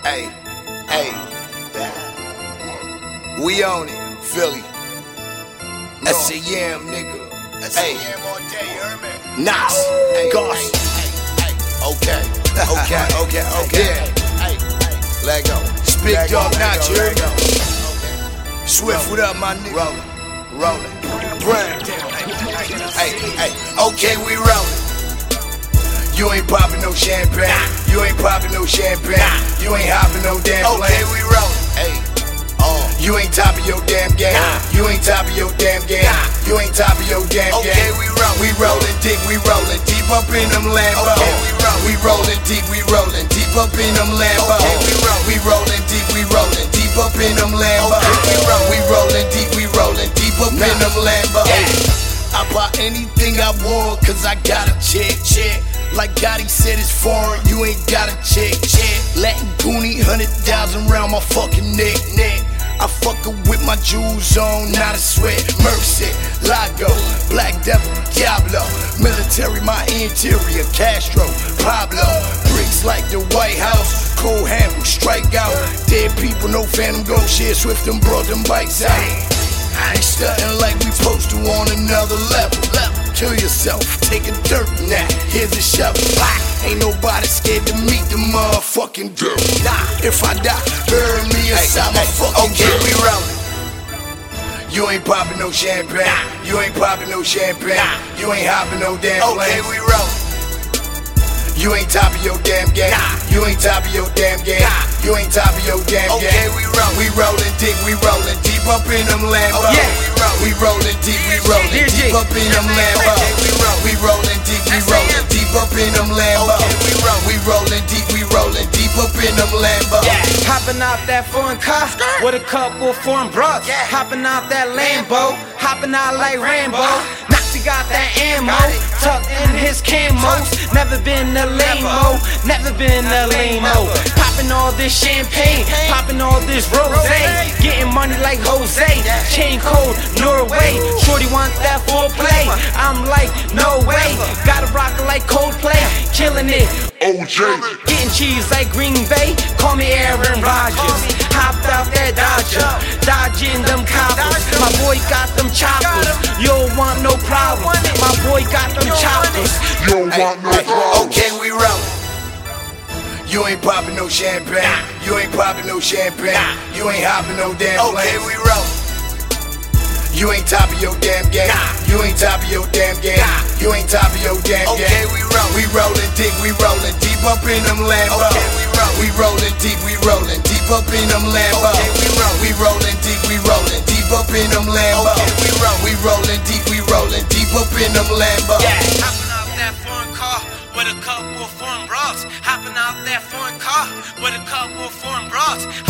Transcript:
Hey, hey, we own it, Philly. SCM, nigga. SCM all day, you heard me? Knox, Goss. Okay, let go. Spit dog, not you heard me? Swift, what up, my nigga? Rollin'. Brown. Hey, okay, we rollin'. You ain't poppin' no champagne. You ain't poppin' no champagne. You ain't hoppin' no damn plane. Okay, we rollin'. Hey, you ain't top of your damn game. You ain't top of your damn game. You ain't top of your damn game. Okay, we rollin' deep, we rollin' deep up in them Lambos. Okay, we rollin' deep, we rollin' deep up in them Lambos. Okay, we rollin' deep, we rollin' deep up in them Lambos. Okay, we rollin' deep, we rollin' deep up in them Lambos. I buy anything I want, cause I got a check. Like Gotti said, it's foreign, you ain't got a check. Latin Goonie, 100,000 round my fucking neck. I fuckin' with my jewels on, not a sweat. Mercy, Lago, Black Devil, Diablo. Military, my interior, Castro, Pablo. Bricks like the White House, cold handle, strike out. Dead people, no phantom ghost shit. Swift and brought them bikes out. I ain't stuntin' like we supposed to on another level. Kill yourself, take a dirt now. Here's a shovel. Ain't nobody scared to meet the motherfucking dirt. If I die, bury me inside my fucking dirt. Okay, we rollin'. You ain't poppin' no champagne. You ain't poppin' no champagne. You ain't hoppin' no damn plane. Okay, we rollin'. You ain't top of your damn game. You ain't top of your damn game. You ain't top of your damn game. Okay, we rollin' deep, we rollin' deep up in them Lambos. We rollin' deep, we rollin' deep up in them Lambos. We rollin' deep, we rollin' deep up in them Lambos. We rollin' deep, we rollin' deep up in them Lambos. Hoppin' out that foreign car with a couple foreign bros. Hoppin' out that Lambo, hoppin' out like Rambo. Nazi got that ammo, tucked in his camos. Never been a lame-o, never been a lame-o. Poppin' all this champagne, poppin' all this rosé. Getting money like Jose, chain code Norway. Shorty want that foreplay, I'm like, no way. Gotta rock it like Coldplay, killin' it. OJ. Getting cheese like Green Bay, call me Aaron Rodgers. Hopped out that Dodger, dodging them coppers. My boy got them choppers, you don't want no problem. My boy got them choppers, you don't want no problem. Okay, we rollin'. You ain't poppin' no champagne. You ain't poppin' no champagne. You ain't hoppin' no damn plane. Okay, we rollin'. You ain't top of your damn game. You ain't top of your damn game. You ain't top of your damn game. Okay, we rollin' deep, we rollin' deep up in them Lambos. We rollin' deep, we rollin' deep up in them Lambos. We rollin' deep, we rollin' deep up in them Lambos. We rollin' deep, we rollin' deep up in them Lambos. Hoppin' out that foreign car with a couple of foreign bras. Hoppin' out that foreign car with a couple of foreign bras.